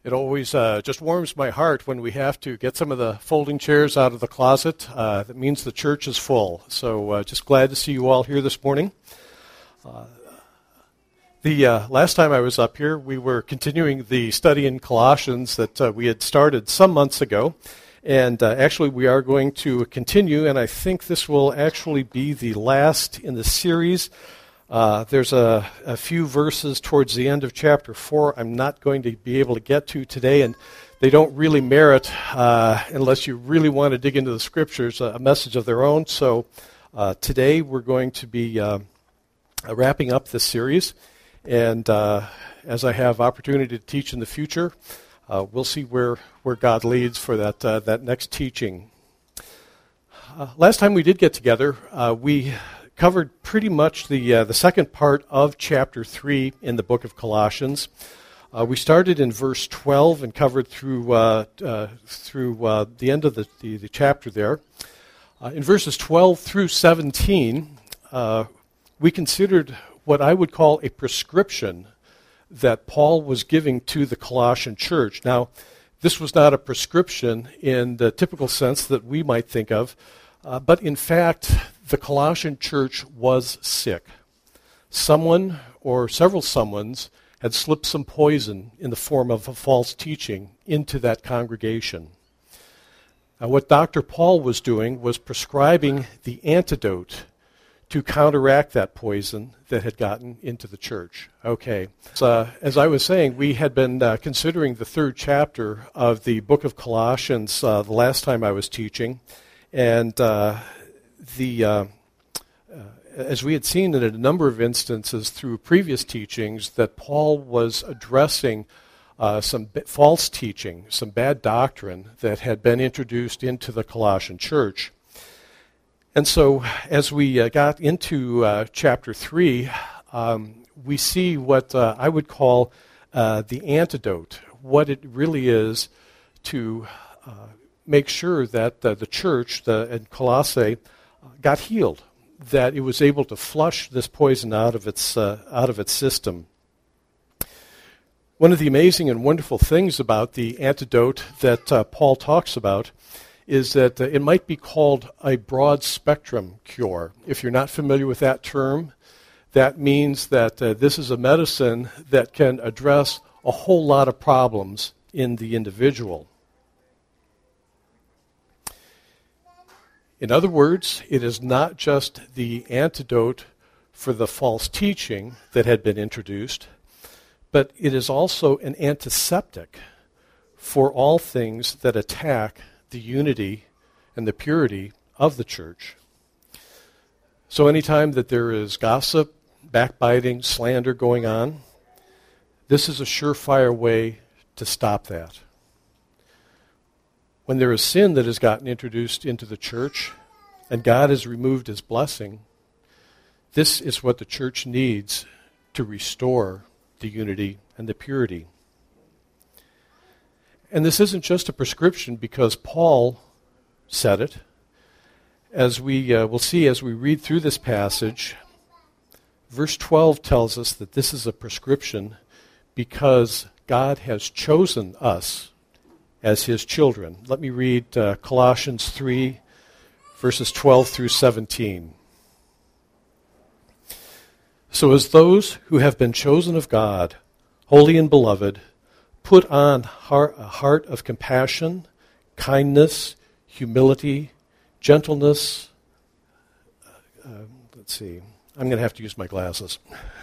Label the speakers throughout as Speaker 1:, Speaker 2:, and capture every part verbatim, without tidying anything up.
Speaker 1: It always uh, just warms my heart when we have to get some of the folding chairs out of the closet. Uh, that means the church is full. So uh, just glad to see you all here this morning. Uh, the uh, last time I was up here, we were continuing the study in Colossians that uh, we had started some months ago. And uh, actually we are going to continue, and I think this will actually be the last in the series. Uh, there's a, a few verses towards the end of chapter four I'm not going to be able to get to today, and they don't really merit, uh, unless you really want to dig into the scriptures, a message of their own. So uh, today we're going to be uh, wrapping up this series, and uh, as I have opportunity to teach in the future, uh, we'll see where, where God leads for that, uh, that next teaching. Uh, last time we did get together, uh, we covered pretty much the uh, the second part of chapter three in the book of Colossians. Uh, we started in verse twelve and covered through uh, uh, through uh, the end of the, the, the chapter there. Uh, in verses twelve through seventeen, uh, we considered what I would call a prescription that Paul was giving to the Colossian church. Now, this was not a prescription in the typical sense that we might think of, uh, but in fact, the Colossian church was sick. Someone or several someones had slipped some poison in the form of a false teaching into that congregation. Now, what Doctor Paul was doing was prescribing the antidote to counteract that poison that had gotten into the church. Okay, so, uh, as I was saying, we had been uh, considering the third chapter of the book of Colossians uh, the last time I was teaching, and uh, The uh, uh, as we had seen in a number of instances through previous teachings, that Paul was addressing uh, some b- false teaching, some bad doctrine that had been introduced into the Colossian church. And so as we uh, got into uh, chapter three, um, we see what uh, I would call uh, the antidote, what it really is to uh, make sure that uh, the church the, in Colossae got healed, that it was able to flush this poison out of its uh, out of its system. One of the amazing and wonderful things about the antidote that uh, Paul talks about is that uh, it might be called a broad spectrum cure. If you're not familiar with that term, that means that uh, this is a medicine that can address a whole lot of problems in the individual. In other words, it is not just the antidote for the false teaching that had been introduced, but it is also an antiseptic for all things that attack the unity and the purity of the church. So anytime that there is gossip, backbiting, slander going on, this is a surefire way to stop that. When there is sin that has gotten introduced into the church and God has removed his blessing, this is what the church needs to restore the unity and the purity. And this isn't just a prescription because Paul said it. As we uh, will see as we read through this passage, verse twelve tells us that this is a prescription because God has chosen us as his children. Let me read uh, Colossians three, verses twelve through seventeen. So as those who have been chosen of God, holy and beloved, put on heart, a heart of compassion, kindness, humility, gentleness. Uh, let's see. I'm going to have to use my glasses.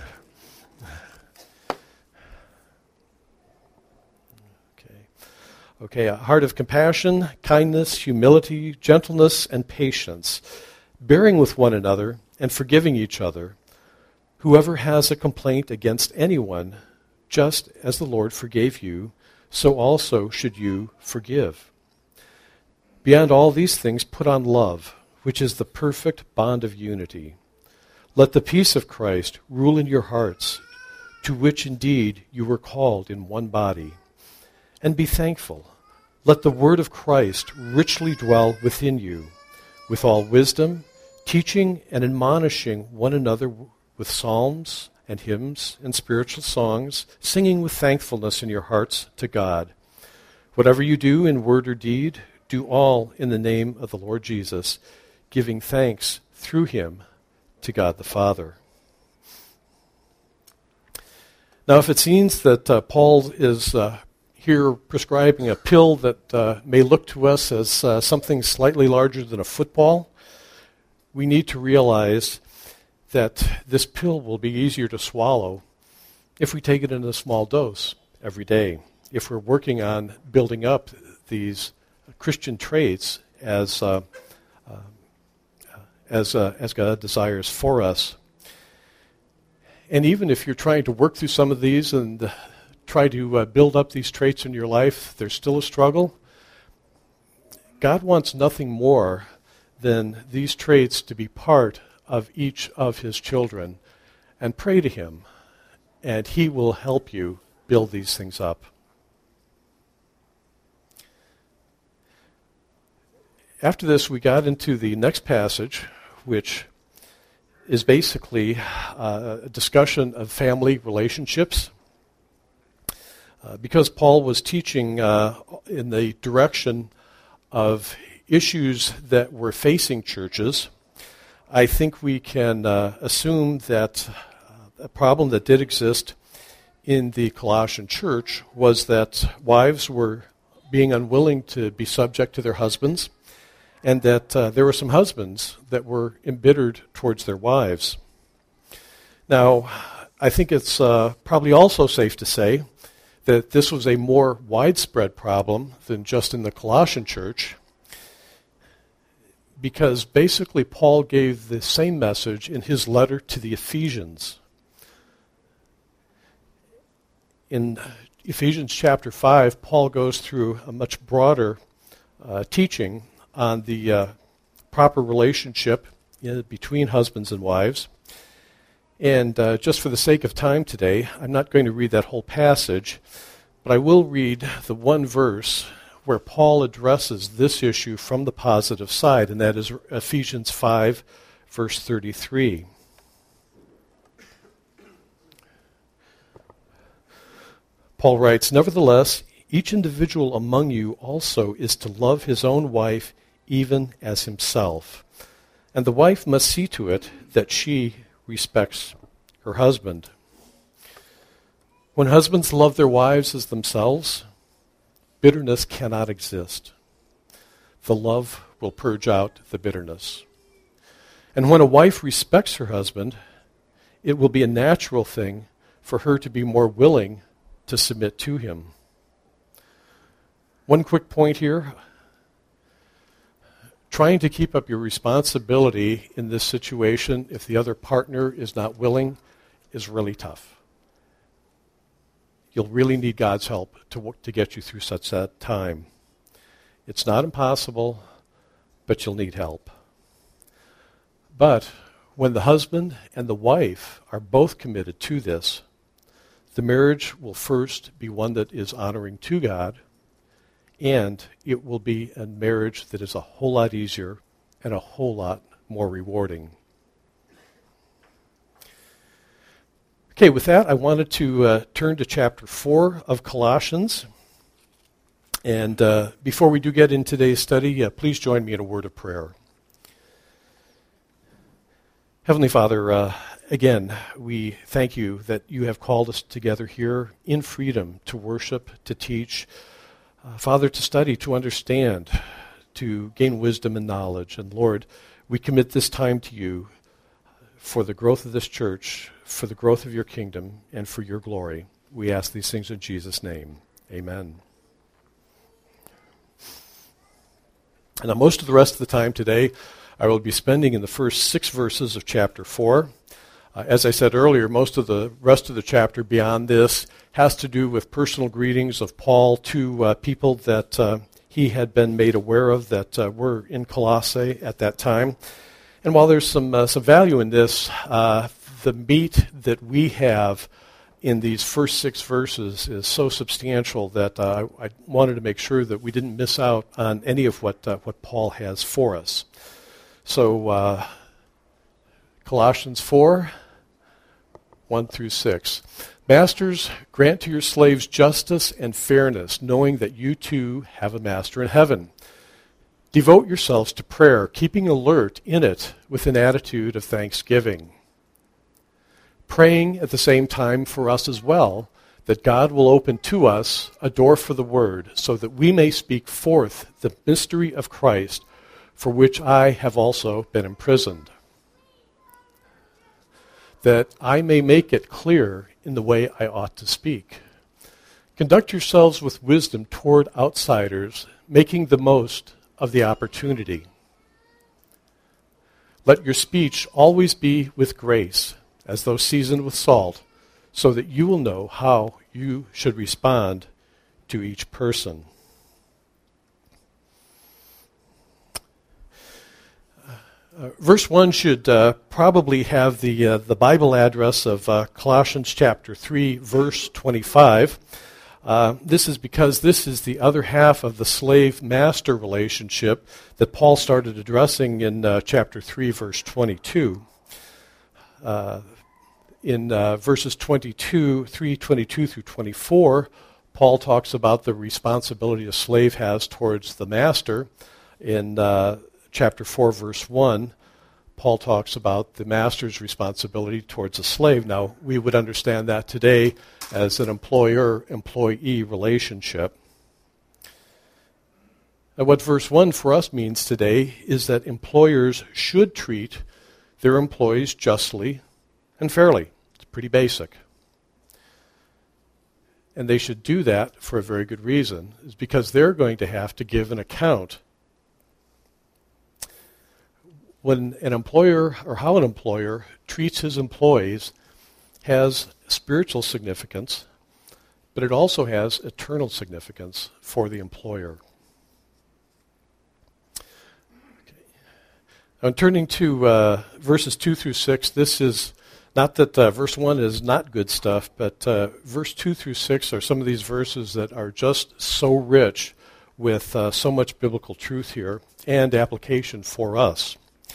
Speaker 1: Okay, a heart of compassion, kindness, humility, gentleness, and patience, bearing with one another and forgiving each other. Whoever has a complaint against anyone, just as the Lord forgave you, so also should you forgive. Beyond all these things, put on love, which is the perfect bond of unity. Let the peace of Christ rule in your hearts, to which indeed you were called in one body. And be thankful. Let the word of Christ richly dwell within you, with all wisdom, teaching and admonishing one another with psalms and hymns and spiritual songs, singing with thankfulness in your hearts to God. Whatever you do in word or deed, do all in the name of the Lord Jesus, giving thanks through him to God the Father. Now, if it seems that uh, Paul is uh, here prescribing a pill that uh, may look to us as uh, something slightly larger than a football, we need to realize that this pill will be easier to swallow if we take it in a small dose every day, if we're working on building up these Christian traits as uh, uh, as uh, as God desires for us. And even if you're trying to work through some of these and uh, try to uh, build up these traits in your life, there's still a struggle. God wants nothing more than these traits to be part of each of his children. And pray to him, and he will help you build these things up. After this, we got into the next passage, which is basically uh, a discussion of family relationships. Uh, because Paul was teaching uh, in the direction of issues that were facing churches, I think we can uh, assume that uh, a problem that did exist in the Colossian church was that wives were being unwilling to be subject to their husbands, and that uh, there were some husbands that were embittered towards their wives. Now, I think it's uh, probably also safe to say that this was a more widespread problem than just in the Colossian church, because basically Paul gave the same message in his letter to the Ephesians. In Ephesians chapter five, Paul goes through a much broader uh, teaching on the uh, proper relationship in, between husbands and wives. And uh, just for the sake of time today, I'm not going to read that whole passage, but I will read the one verse where Paul addresses this issue from the positive side, and that is Ephesians five, verse thirty-three. Paul writes, "Nevertheless, each individual among you also is to love his own wife even as himself. And the wife must see to it that she respects her husband." When husbands love their wives as themselves, bitterness cannot exist. The love will purge out the bitterness. And when a wife respects her husband, it will be a natural thing for her to be more willing to submit to him. One quick point here. Trying to keep up your responsibility in this situation if the other partner is not willing is really tough. You'll really need God's help to, to get you through such a time. It's not impossible, but you'll need help. But when the husband and the wife are both committed to this, the marriage will first be one that is honoring to God, and it will be a marriage that is a whole lot easier and a whole lot more rewarding. Okay, with that, I wanted to uh, turn to chapter four of Colossians. And uh, before we do get in today's study, uh, please join me in a word of prayer. Heavenly Father, uh, again, we thank you that you have called us together here in freedom to worship, to teach, uh, Father, to study, to understand, to gain wisdom and knowledge. And Lord, we commit this time to you for the growth of this church, for the growth of your kingdom, and for your glory. We ask these things in Jesus' name. Amen. Now, most of the rest of the time today, I will be spending in the first six verses of chapter four. Uh, as I said earlier, most of the rest of the chapter beyond this has to do with personal greetings of Paul to uh, people that uh, he had been made aware of that uh, were in Colossae at that time. And while there's some uh, some value in this, uh, the meat that we have in these first six verses is so substantial that uh, I wanted to make sure that we didn't miss out on any of what uh, what Paul has for us. So, uh, Colossians four, one through six. Masters, grant to your slaves justice and fairness, knowing that you too have a master in heaven. Devote yourselves to prayer, keeping alert in it with an attitude of thanksgiving. Praying at the same time for us as well, that God will open to us a door for the word, so that we may speak forth the mystery of Christ, for which I have also been imprisoned, that I may make it clear in the way I ought to speak. Conduct yourselves with wisdom toward outsiders, making the most of the opportunity. Let your speech always be with grace, as though seasoned with salt, so that you will know how you should respond to each person. Uh, verse one should uh, probably have the uh, the Bible address of uh, Colossians chapter three, verse twenty-five. Uh, this is because this is the other half of the slave-master relationship that Paul started addressing in uh, chapter three, verse twenty-two. Uh, in uh, verses twenty-two, three twenty-two through twenty-four, Paul talks about the responsibility a slave has towards the master. In uh, chapter four, verse one, Paul talks about the master's responsibility towards a slave. Now, we would understand that today as an employer-employee relationship. Now, what verse one for us means today is that employers should treat their employees justly and fairly. It's pretty basic. And they should do that for a very good reason, is because they're going to have to give an account. When an employer, or how an employer treats his employees, has spiritual significance, but it also has eternal significance for the employer. Okay. Now, turning to uh, verses two through six, this is not that uh, verse one is not good stuff, but uh, verse two through six are some of these verses that are just so rich with uh, so much biblical truth here and application for us.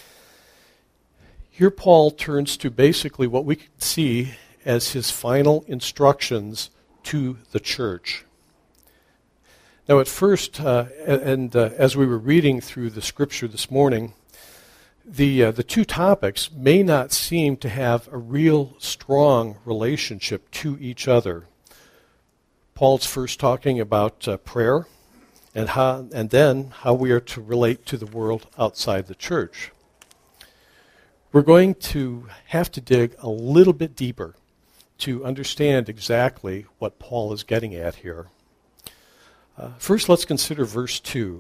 Speaker 1: Here Paul turns to basically what we can see as his final instructions to the church. Now at first, uh, and uh, as we were reading through the scripture this morning, the uh, the two topics may not seem to have a real strong relationship to each other. Paul's first talking about uh, prayer, and how, and then how we are to relate to the world outside the church. We're going to have to dig a little bit deeper to understand exactly what Paul is getting at here. Uh, first, let's consider verse two.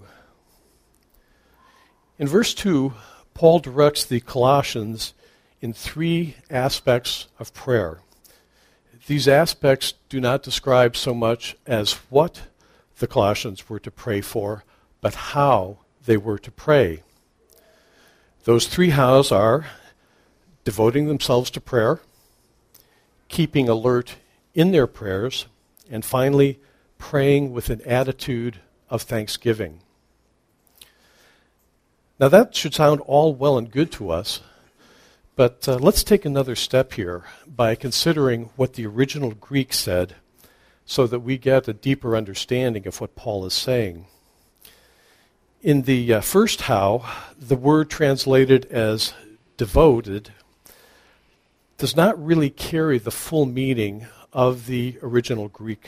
Speaker 1: In verse two, Paul directs the Colossians in three aspects of prayer. These aspects do not describe so much as what the Colossians were to pray for, but how they were to pray. Those three hows are devoting themselves to prayer, keeping alert in their prayers, and finally, praying with an attitude of thanksgiving. Now that should sound all well and good to us, but uh, let's take another step here by considering what the original Greek said so that we get a deeper understanding of what Paul is saying. In the uh, first how, the word translated as devoted does not really carry the full meaning of the original Greek.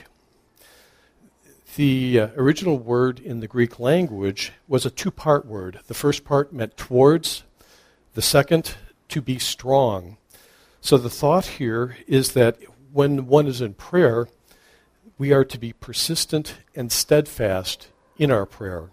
Speaker 1: The uh, original word in the Greek language was a two-part word. The first part meant towards, the second, to be strong. So the thought here is that when one is in prayer, we are to be persistent and steadfast in our prayer.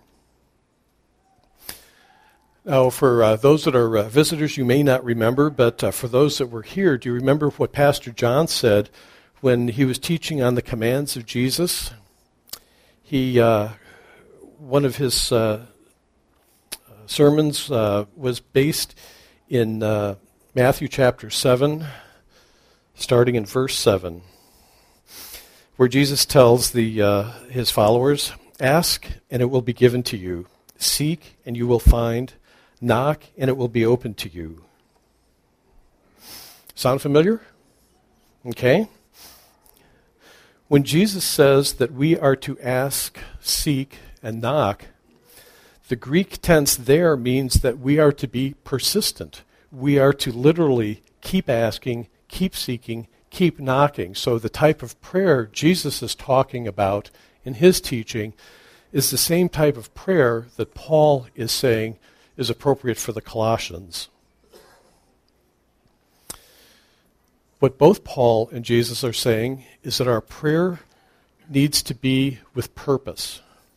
Speaker 1: Now, for uh, those that are uh, visitors, you may not remember, but uh, for those that were here, do you remember what Pastor John said when he was teaching on the commands of Jesus? He, uh, one of his uh, sermons uh, was based in uh, Matthew chapter seven, starting in verse seven, where Jesus tells the uh, his followers, "Ask, and it will be given to you. Seek, and you will find. Knock, and it will be opened to you." Sound familiar? Okay? When Jesus says that we are to ask, seek, and knock, the Greek tense there means that we are to be persistent. We are to literally keep asking, keep seeking, keep knocking. So the type of prayer Jesus is talking about in his teaching is the same type of prayer that Paul is saying is appropriate for the Colossians. What both Paul and Jesus are saying is that our prayer needs to be with purpose.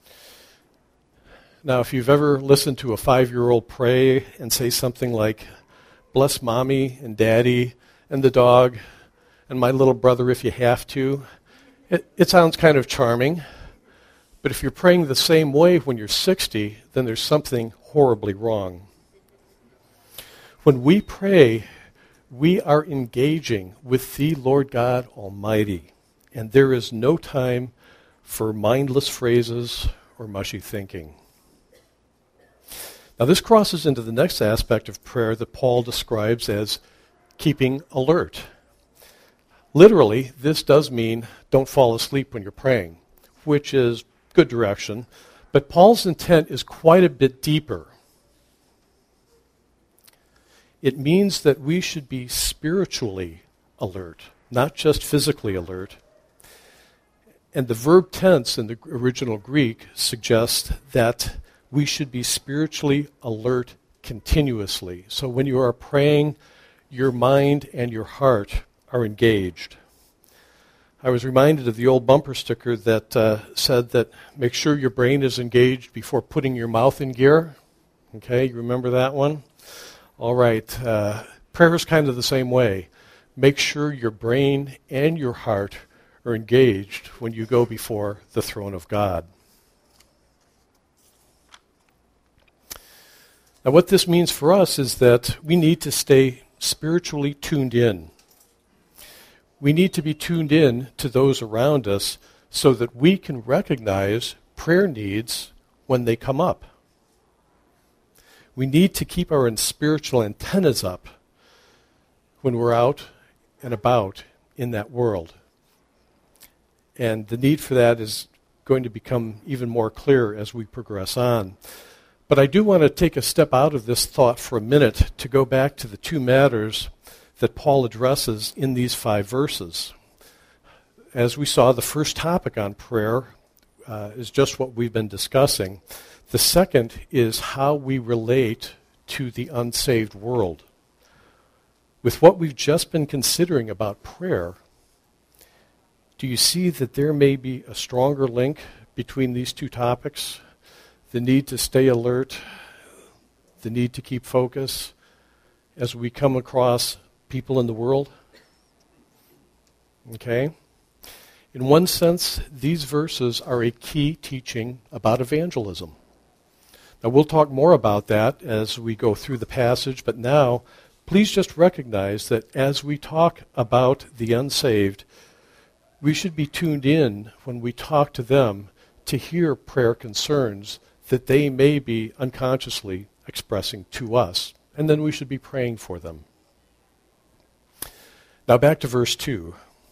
Speaker 1: Now, if you've ever listened to a five-year-old pray and say something like, "Bless mommy and daddy and the dog and my little brother if you have to," it, it sounds kind of charming. But if you're praying the same way when you're sixty, then there's something horribly wrong. When we pray, we are engaging with the Lord God Almighty, and there is no time for mindless phrases or mushy thinking. Now, this crosses into the next aspect of prayer that Paul describes as keeping alert. Literally, this does mean don't fall asleep when you're praying, which is good direction, but Paul's intent is quite a bit deeper. It means that we should be spiritually alert, not just physically alert. And the verb tense in the original Greek suggests that we should be spiritually alert continuously. So when you are praying, your mind and your heart are engaged. I was reminded of the old bumper sticker that uh, said that make sure your brain is engaged before putting your mouth in gear. Okay, you remember that one? All right, uh, prayer is kind of the same way. Make sure your brain and your heart are engaged when you go before the throne of God. Now, what this means for us is that we need to stay spiritually tuned in. We need to be tuned in to those around us so that we can recognize prayer needs when they come up. We need to keep our spiritual antennas up when we're out and about in that world. And the need for that is going to become even more clear as we progress on. But I do want to take a step out of this thought for a minute to go back to the two matters that Paul addresses in these five verses. As we saw, the first topic on prayer uh, is just what we've been discussing. The second is how we relate to the unsaved world. With what we've just been considering about prayer, do you see that there may be a stronger link between these two topics? The need to stay alert, the need to keep focus as we come across people in the world? Okay? In one sense, these verses are a key teaching about evangelism. Now, we'll talk more about that as we go through the passage, but now, please just recognize that as we talk about the unsaved, we should be tuned in when we talk to them to hear prayer concerns that they may be unconsciously expressing to us, and then we should be praying for them. Now back to verse two.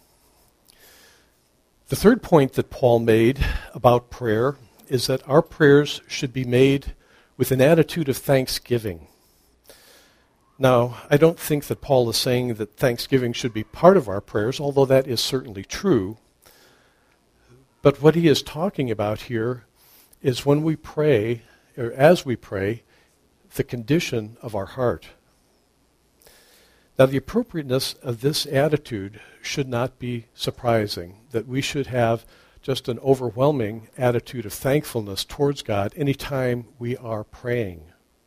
Speaker 1: The third point that Paul made about prayer is that our prayers should be made with an attitude of thanksgiving. Now, I don't think that Paul is saying that thanksgiving should be part of our prayers, although that is certainly true. But what he is talking about here is when we pray, or as we pray, the condition of our heart. Now, the appropriateness of this attitude should not be surprising, that we should have just an overwhelming attitude of thankfulness towards God anytime we are praying.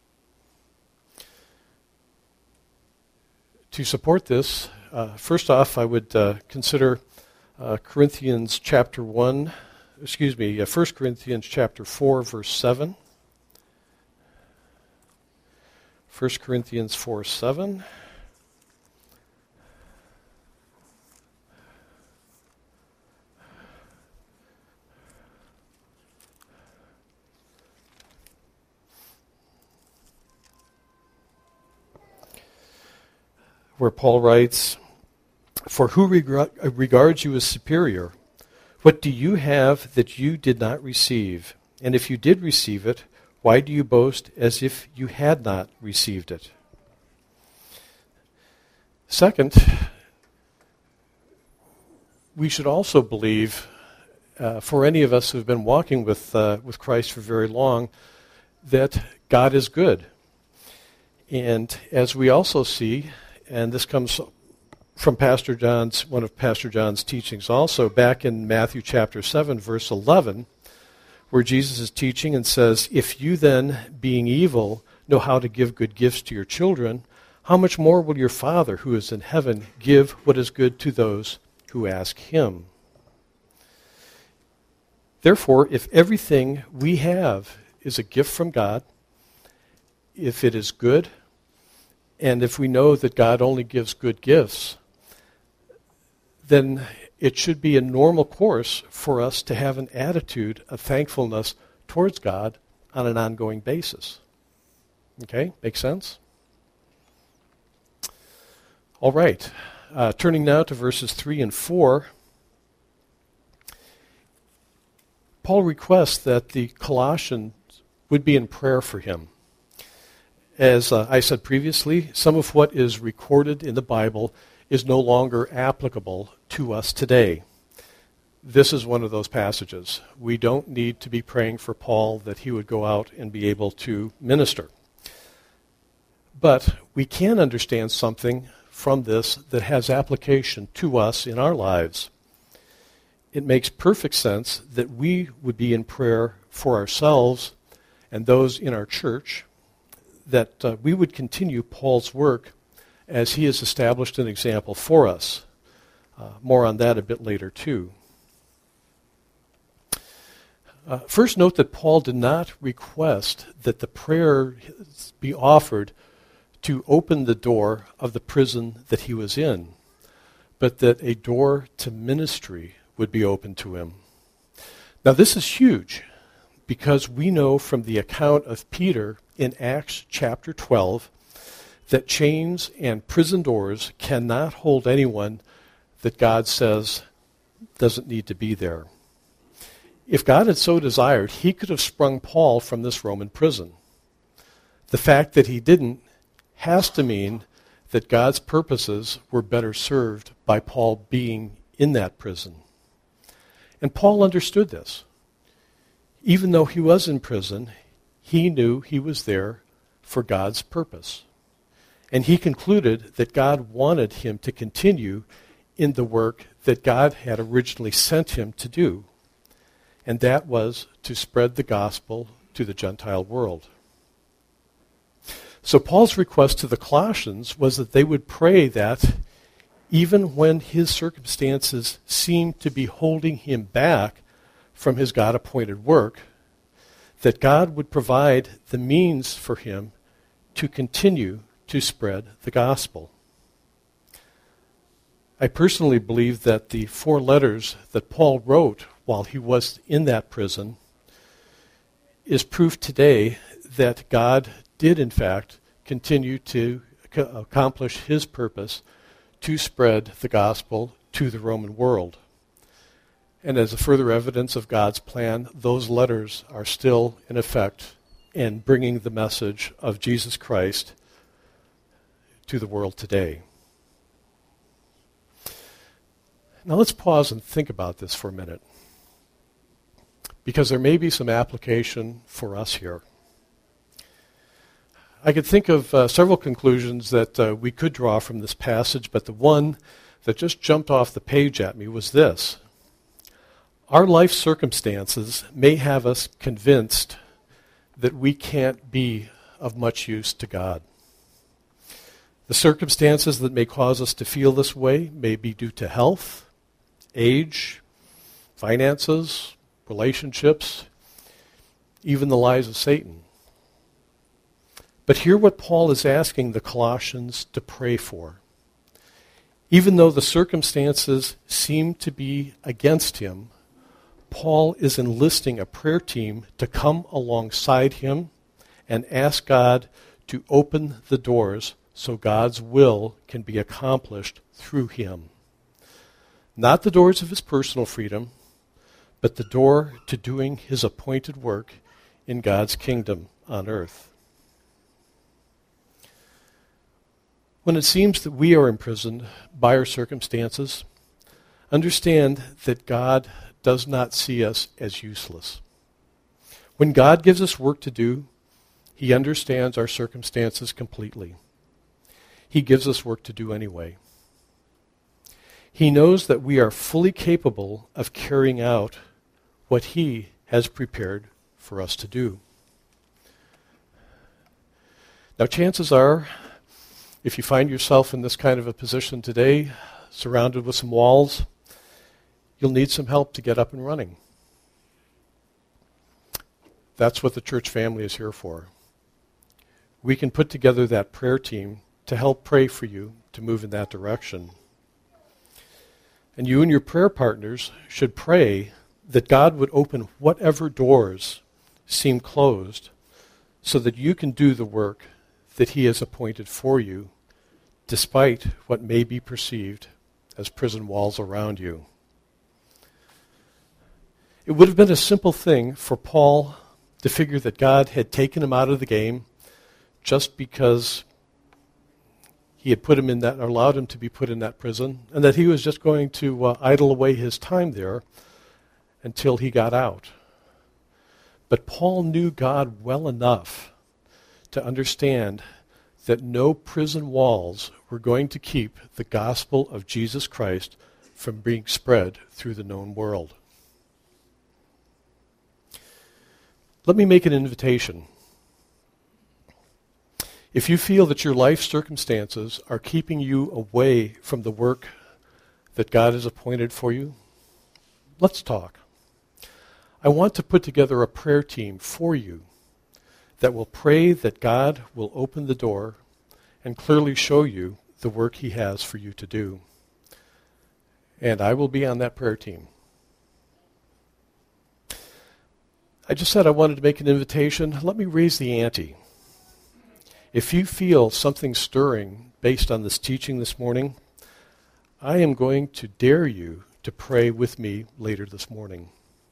Speaker 1: To support this, uh, first off, I would uh, consider uh, Corinthians chapter one, excuse me, uh, First Corinthians chapter four, verse seven. First Corinthians four, seven. Where Paul writes, For who reg- regards you as superior? What do you have that you did not receive? And if you did receive it, why do you boast as if you had not received it? Second, we should also believe, uh, for any of us who have been walking with uh, with Christ for very long, that God is good. And as we also see, and this comes from Pastor John's, one of Pastor John's teachings also, back in Matthew chapter seven, verse eleven, where Jesus is teaching and says, if you then, being evil, know how to give good gifts to your children, how much more will your Father who is in heaven give what is good to those who ask him? Therefore, if everything we have is a gift from God, if it is good, and if we know that God only gives good gifts, then it should be a normal course for us to have an attitude of thankfulness towards God on an ongoing basis. Okay, make sense? All right, uh, turning now to verses three and four. Paul requests that the Colossians would be in prayer for him. As uh, I said previously, some of what is recorded in the Bible is no longer applicable to us today. This is one of those passages. We don't need to be praying for Paul that he would go out and be able to minister. But we can understand something from this that has application to us in our lives. It makes perfect sense that we would be in prayer for ourselves and those in our church, that uh, we would continue Paul's work as he has established an example for us. Uh, more on that a bit later, too. Uh, first, note that Paul did not request that the prayer be offered to open the door of the prison that he was in, but that a door to ministry would be open to him. Now, this is huge, because we know from the account of Peter in Acts chapter twelve that chains and prison doors cannot hold anyone that God says doesn't need to be there. If God had so desired, he could have sprung Paul from this Roman prison. The fact that he didn't has to mean that God's purposes were better served by Paul being in that prison. And Paul understood this. Even though he was in prison, he knew he was there for God's purpose. And he concluded that God wanted him to continue in the work that God had originally sent him to do. And that was to spread the gospel to the Gentile world. So Paul's request to the Colossians was that they would pray that even when his circumstances seemed to be holding him back from his God-appointed work, that God would provide the means for him to continue to spread the gospel. I personally believe that the four letters that Paul wrote while he was in that prison is proof today that God did, in fact, continue to ac- accomplish his purpose to spread the gospel to the Roman world. And as a further evidence of God's plan, those letters are still in effect in bringing the message of Jesus Christ to the world today. Now let's pause and think about this for a minute, because there may be some application for us here. I could think of uh, several conclusions that uh, we could draw from this passage, but the one that just jumped off the page at me was this. Our life circumstances may have us convinced that we can't be of much use to God. The circumstances that may cause us to feel this way may be due to health, age, finances, relationships, even the lies of Satan. But hear what Paul is asking the Colossians to pray for. Even though the circumstances seem to be against him, Paul is enlisting a prayer team to come alongside him and ask God to open the doors so God's will can be accomplished through him. Not the doors of his personal freedom, but the door to doing his appointed work in God's kingdom on earth. When it seems that we are imprisoned by our circumstances, understand that God does not see us as useless. When God gives us work to do, he understands our circumstances completely. He gives us work to do anyway. He knows that we are fully capable of carrying out what he has prepared for us to do. Now, chances are, if you find yourself in this kind of a position today, surrounded with some walls, you'll need some help to get up and running. That's what the church family is here for. We can put together that prayer team to help pray for you to move in that direction. And you and your prayer partners should pray that God would open whatever doors seem closed so that you can do the work that he has appointed for you, despite what may be perceived as prison walls around you. It would have been a simple thing for Paul to figure that God had taken him out of the game just because he had put him in that, or allowed him to be put in that prison, and that he was just going to uh, idle away his time there until he got out. But Paul knew God well enough to understand that no prison walls were going to keep the gospel of Jesus Christ from being spread through the known world. Let me make an invitation. If you feel that your life circumstances are keeping you away from the work that God has appointed for you, let's talk. I want to put together a prayer team for you that will pray that God will open the door and clearly show you the work he has for you to do. And I will be on that prayer team. I just said I wanted to make an invitation. Let me raise the ante. If you feel something stirring based on this teaching this morning, I am going to dare you to pray with me later this morning.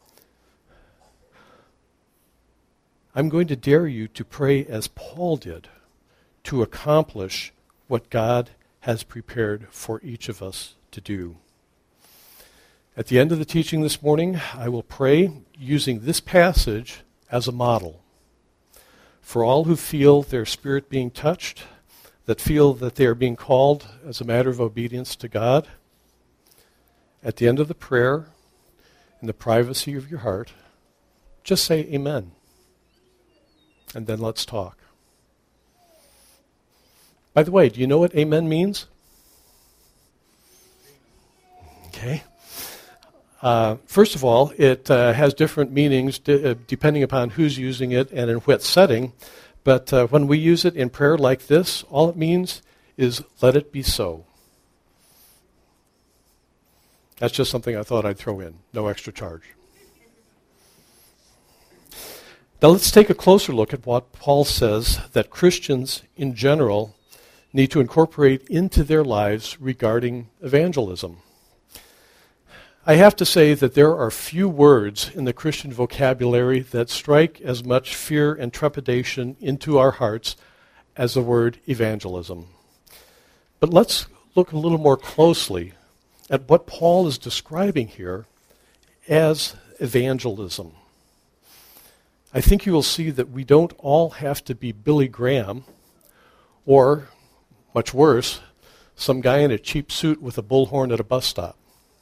Speaker 1: I'm going to dare you to pray as Paul did, to accomplish what God has prepared for each of us to do. At the end of the teaching this morning, I will pray using this passage as a model for all who feel their spirit being touched, that feel that they are being called as a matter of obedience to God. At the end of the prayer, in the privacy of your heart, just say amen. And then let's talk. By the way, do you know what amen means? Okay. Uh, first of all, it uh, has different meanings d- uh, depending upon who's using it and in what setting. But uh, when we use it in prayer like this, all it means is let it be so. That's just something I thought I'd throw in. No extra charge. Now let's take a closer look at what Paul says that Christians in general need to incorporate into their lives regarding evangelism. I have to say that there are few words in the Christian vocabulary that strike as much fear and trepidation into our hearts as the word evangelism. But let's look a little more closely at what Paul is describing here as evangelism. I think you will see that we don't all have to be Billy Graham or, much worse, some guy in a cheap suit with a bullhorn at a bus stop.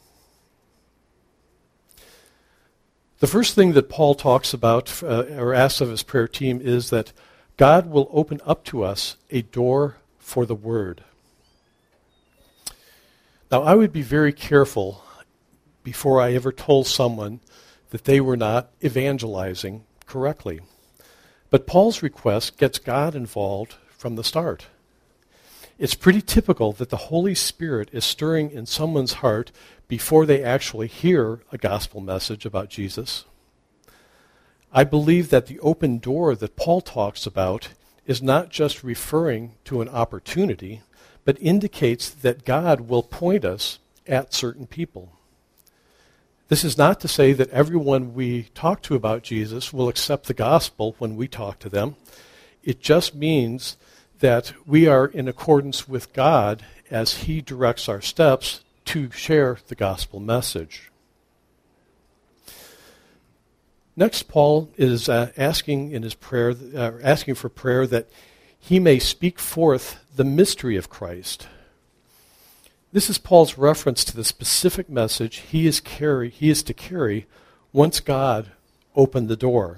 Speaker 1: The first thing that Paul talks about uh, or asks of his prayer team is that God will open up to us a door for the word. Now, I would be very careful before I ever told someone that they were not evangelizing correctly. But Paul's request gets God involved from the start. It's pretty typical that the Holy Spirit is stirring in someone's heart before they actually hear a gospel message about Jesus. I believe that the open door that Paul talks about is not just referring to an opportunity, but indicates that God will point us at certain people. This is not to say that everyone we talk to about Jesus will accept the gospel when we talk to them. It just means that we are in accordance with God as He directs our steps to share the gospel message. Next, Paul is uh, asking in his prayer, uh, asking for prayer that he may speak forth the mystery of Christ. This is Paul's reference to the specific message he is carry he is to carry once God opened the door.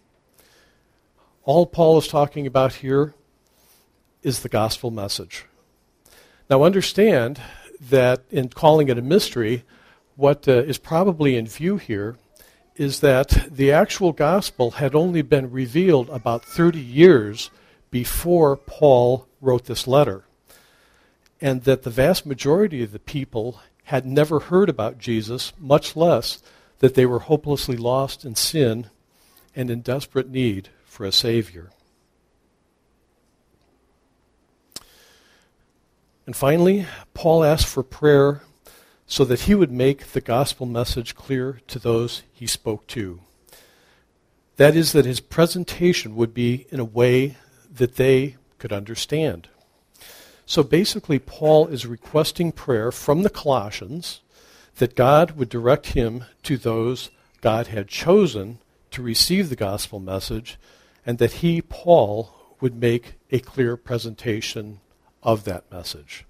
Speaker 1: All Paul is talking about here is the gospel message. Now understand that in calling it a mystery, what uh, is probably in view here is that the actual gospel had only been revealed about thirty years before Paul wrote this letter, and that the vast majority of the people had never heard about Jesus, much less that they were hopelessly lost in sin and in desperate need for a Savior. And finally, Paul asked for prayer so that he would make the gospel message clear to those he spoke to. That is, that his presentation would be in a way that they could understand. So basically, Paul is requesting prayer from the Colossians that God would direct him to those God had chosen to receive the gospel message, and that he, Paul, would make a clear presentation of that message.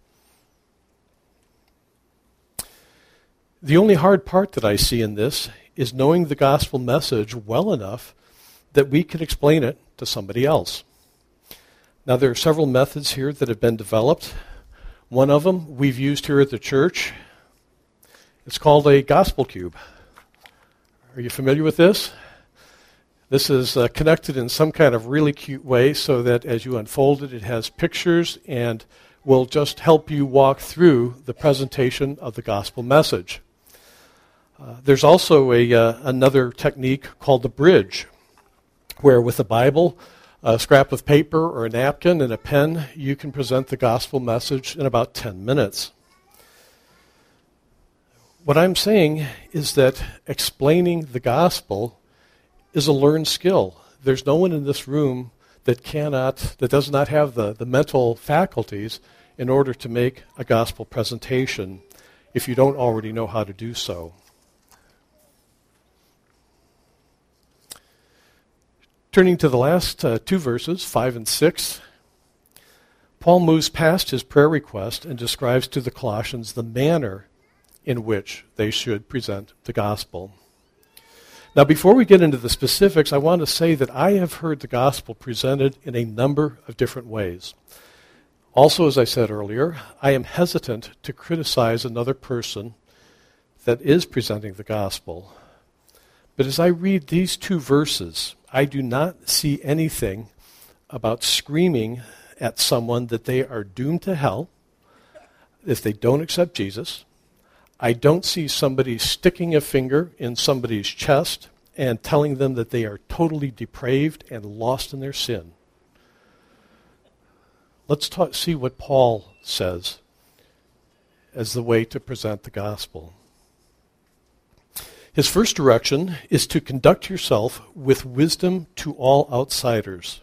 Speaker 1: The only hard part that I see in this is knowing the gospel message well enough that we can explain it to somebody else. Now, there are several methods here that have been developed. One of them we've used here at the church. It's called a gospel cube. Are you familiar with this? This is uh, connected in some kind of really cute way so that as you unfold it, it has pictures and will just help you walk through the presentation of the gospel message. Uh, there's also a uh, another technique called the bridge, where with a Bible, a scrap of paper, or a napkin, and a pen, you can present the gospel message in about ten minutes. What I'm saying is that explaining the gospel is a learned skill. There's no one in this room that cannot, that does not have the, the mental faculties in order to make a gospel presentation if you don't already know how to do so. Turning to the last uh, two verses, five and six, Paul moves past his prayer request and describes to the Colossians the manner in which they should present the gospel. Now, before we get into the specifics, I want to say that I have heard the gospel presented in a number of different ways. Also, as I said earlier, I am hesitant to criticize another person that is presenting the gospel. But as I read these two verses, I do not see anything about screaming at someone that they are doomed to hell if they don't accept Jesus. I don't see somebody sticking a finger in somebody's chest and telling them that they are totally depraved and lost in their sin. Let's talk, see what Paul says as the way to present the gospel. His first direction is to conduct yourself with wisdom to all outsiders.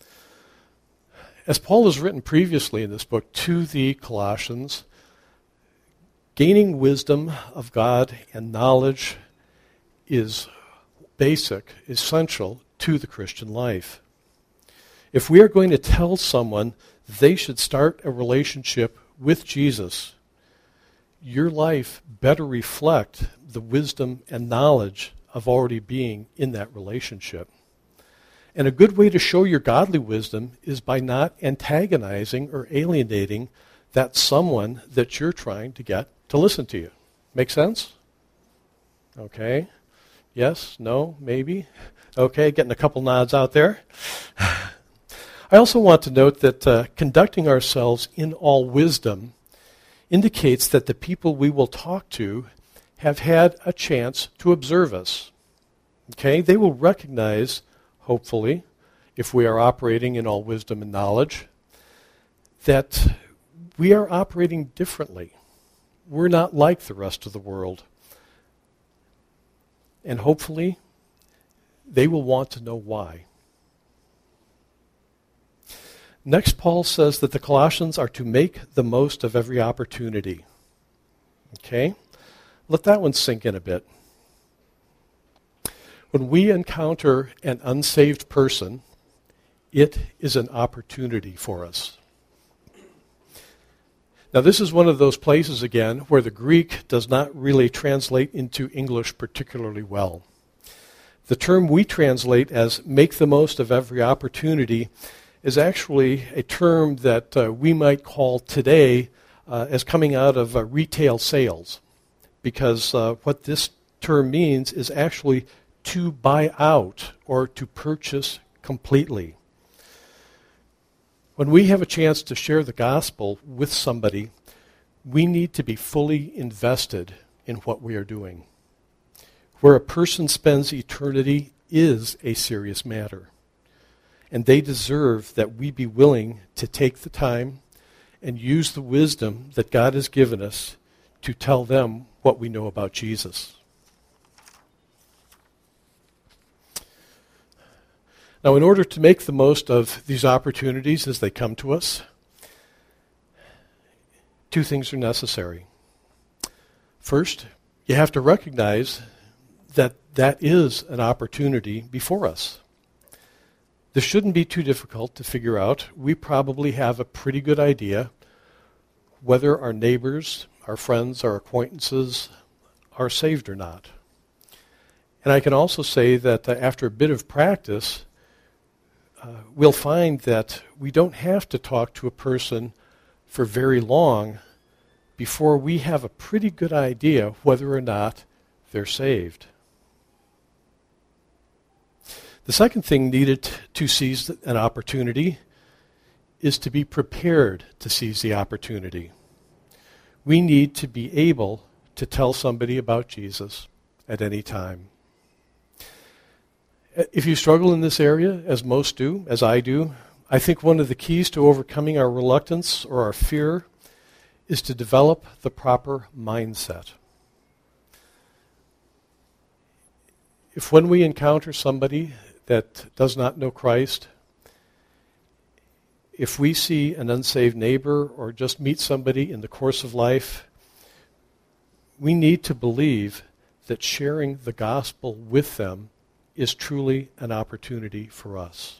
Speaker 1: As Paul has written previously in this book to the Colossians, gaining wisdom of God and knowledge is basic, essential to the Christian life. If we are going to tell someone they should start a relationship with Jesus, your life better reflect the wisdom and knowledge of already being in that relationship. And a good way to show your godly wisdom is by not antagonizing or alienating that someone that you're trying to get to listen to you. Make sense? Okay. Yes? No? Maybe? Okay, getting a couple nods out there. I also want to note that uh, conducting ourselves in all wisdom indicates that the people we will talk to have had a chance to observe us. Okay? They will recognize, hopefully, if we are operating in all wisdom and knowledge, that we are operating differently. we're not like the rest of the world. And hopefully, they will want to know why. Next, Paul says that the Colossians are to make the most of every opportunity. Okay? Let that one sink in a bit. When we encounter an unsaved person, it is an opportunity for us. Now, this is one of those places, again, where the Greek does not really translate into English particularly well. The term we translate as make the most of every opportunity is actually a term that uh, we might call today uh, as coming out of uh, retail sales, because uh, what this term means is actually to buy out or to purchase completely. When we have a chance to share the gospel with somebody, we need to be fully invested in what we are doing. Where a person spends eternity is a serious matter, and they deserve that we be willing to take the time and use the wisdom that God has given us to tell them what we know about Jesus. Now, in order to make the most of these opportunities as they come to us, two things are necessary. First, you have to recognize that that is an opportunity before us. This shouldn't be too difficult to figure out. We probably have a pretty good idea whether our neighbors, our friends, our acquaintances are saved or not. And I can also say that uh, after a bit of practice, uh, we'll find that we don't have to talk to a person for very long before we have a pretty good idea whether or not they're saved. The second thing needed to seize an opportunity is to be prepared to seize the opportunity. We need to be able to tell somebody about Jesus at any time. If you struggle in this area, as most do, as I do, I think one of the keys to overcoming our reluctance or our fear is to develop the proper mindset. If when we encounter somebody that does not know Christ, if we see an unsaved neighbor or just meet somebody in the course of life, we need to believe that sharing the gospel with them is truly an opportunity for us.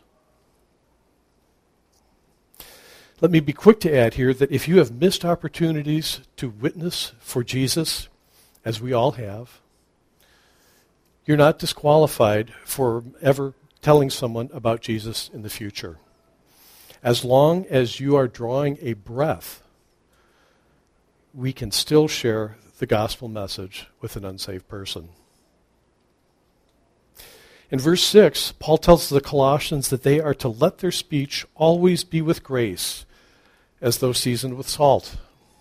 Speaker 1: Let me be quick to add here that if you have missed opportunities to witness for Jesus, as we all have, you're not disqualified for ever telling someone about Jesus in the future. As long as you are drawing a breath, we can still share the gospel message with an unsaved person. In verse six, Paul tells the Colossians that they are to let their speech always be with grace, as though seasoned with salt.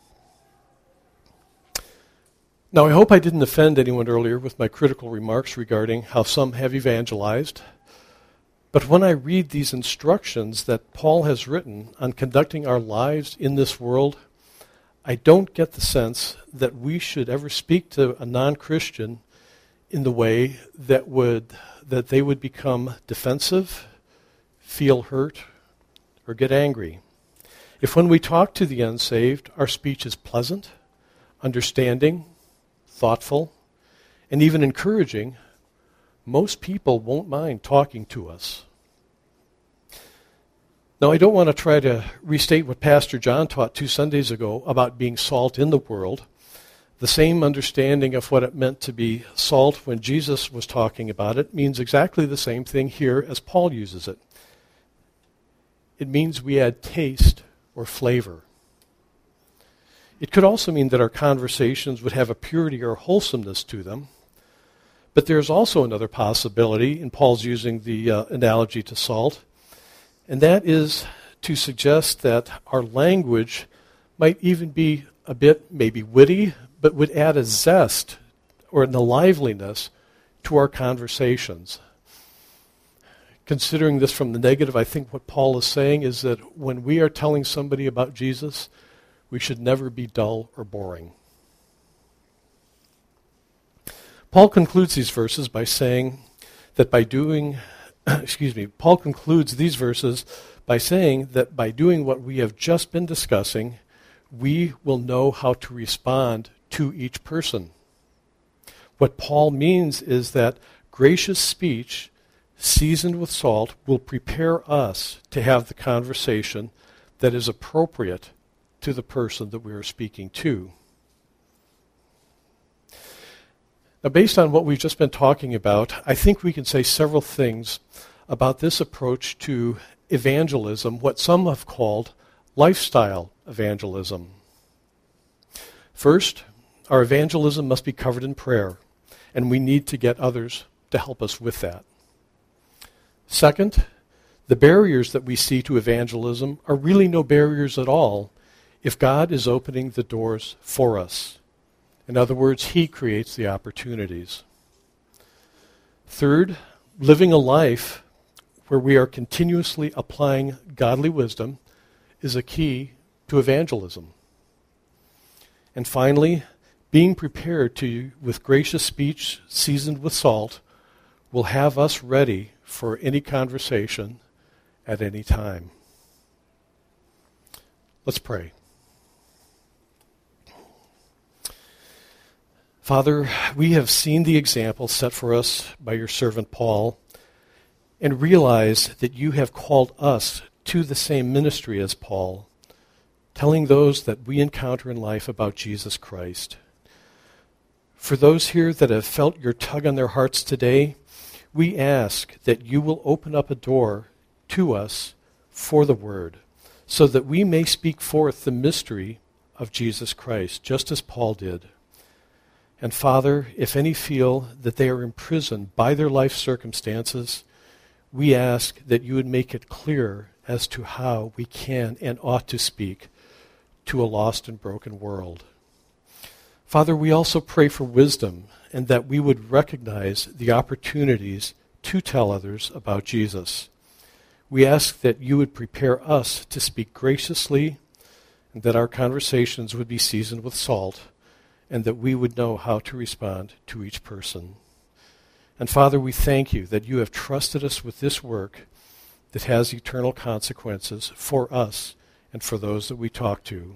Speaker 1: Now, I hope I didn't offend anyone earlier with my critical remarks regarding how some have evangelized. But when I read these instructions that Paul has written on conducting our lives in this world, I don't get the sense that we should ever speak to a non-Christian in the way that would that they would become defensive, feel hurt, or get angry. If when we talk to the unsaved, our speech is pleasant, understanding, thoughtful, and even encouraging, most people won't mind talking to us. Now, I don't want to try to restate what Pastor John taught two Sundays ago about being salt in the world. The same understanding of what it meant to be salt when Jesus was talking about it means exactly the same thing here as Paul uses it. It means we add taste or flavor. It could also mean that our conversations would have a purity or wholesomeness to them. But there's also another possibility in Paul's using the uh, analogy to salt, and that is to suggest that our language might even be a bit maybe witty, but would add a zest or a liveliness to our conversations. Considering this from the negative, I think what Paul is saying is that when we are telling somebody about Jesus, we should never be dull or boring. Paul concludes these verses by saying that by doing, excuse me, Paul concludes these verses by saying that by doing what we have just been discussing, we will know how to respond to each person. What Paul means is that gracious speech, seasoned with salt, will prepare us to have the conversation that is appropriate to the person that we are speaking to. Now, based on what we've just been talking about, I think we can say several things about this approach to evangelism, what some have called lifestyle evangelism. First, our evangelism must be covered in prayer, and we need to get others to help us with that. Second, the barriers that we see to evangelism are really no barriers at all if God is opening the doors for us. In other words, He creates the opportunities. Third, living a life where we are continuously applying godly wisdom is a key to evangelism. And finally, being prepared to, with gracious speech seasoned with salt, will have us ready for any conversation at any time. Let's pray. Father, we have seen the example set for us by your servant Paul and realize that you have called us to the same ministry as Paul, telling those that we encounter in life about Jesus Christ. For those here that have felt your tug on their hearts today, we ask that you will open up a door to us for the word, so that we may speak forth the mystery of Jesus Christ, just as Paul did. And Father, if any feel that they are imprisoned by their life circumstances, we ask that you would make it clear as to how we can and ought to speak to a lost and broken world. Father, we also pray for wisdom and that we would recognize the opportunities to tell others about Jesus. We ask that you would prepare us to speak graciously and that our conversations would be seasoned with salt, and that we would know how to respond to each person. And Father, we thank you that you have trusted us with this work that has eternal consequences for us and for those that we talk to.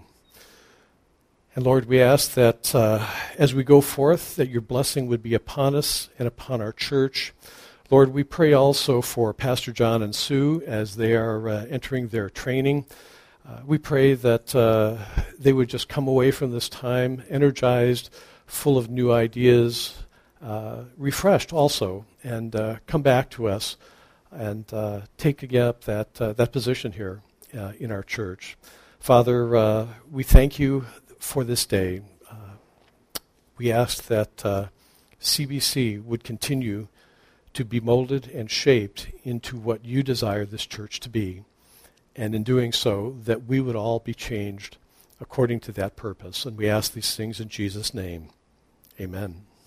Speaker 1: And Lord, we ask that uh, as we go forth, that your blessing would be upon us and upon our church. Lord, we pray also for Pastor John and Sue as they are uh, entering their training. Uh, we pray that uh, they would just come away from this time energized, full of new ideas, uh, refreshed also, and uh, come back to us and uh, take up that uh, that position here uh, in our church. Father, uh, we thank you for this day. Uh, we ask that uh, C B C would continue to be molded and shaped into what you desire this church to be. And in doing so, that we would all be changed according to that purpose. And we ask these things in Jesus' name. Amen.